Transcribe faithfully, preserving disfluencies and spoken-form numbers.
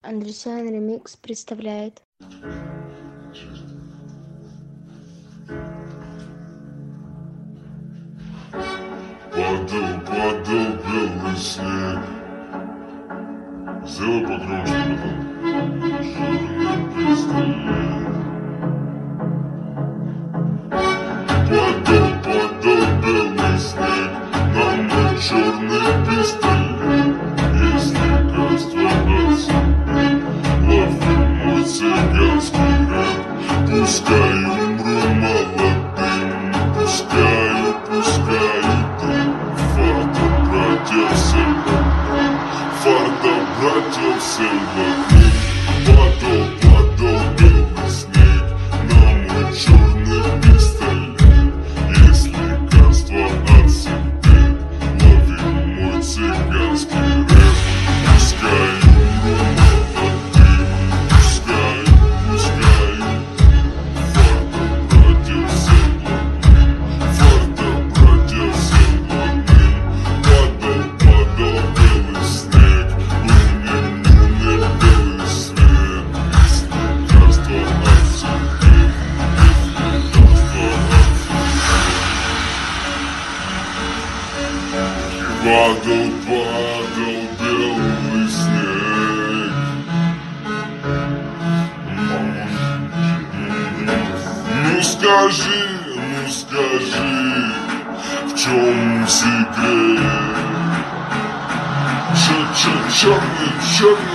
Андресян Ремикс представляет. Падал, падал белый снег. Сделай погромче, братан. Жирный пистолет. Падал, падал белый снег на мой черный пистолет. Если каства отцепит, лови мой цыганский рэп. Пускай умру молодым, пускай, пускай ты. Фарта, братья, сельватным, фарта, братья, сельватным. Падал, падал белый снег на мой черный пистолет. Если каства отцепит, лови мой цыганский рэп. Пускай умру молодым, пускай, пускай ты. Фарта, братья, сельватным, фарта, братья, сельватным. Падал, падал белый снег, лунный, лунный белый свет. Если каства отцепит, если каства отцепит. Падал, падал белый снег. Ну скажи, ну скажи, в чем секрет? Чер- чер- Черный, черный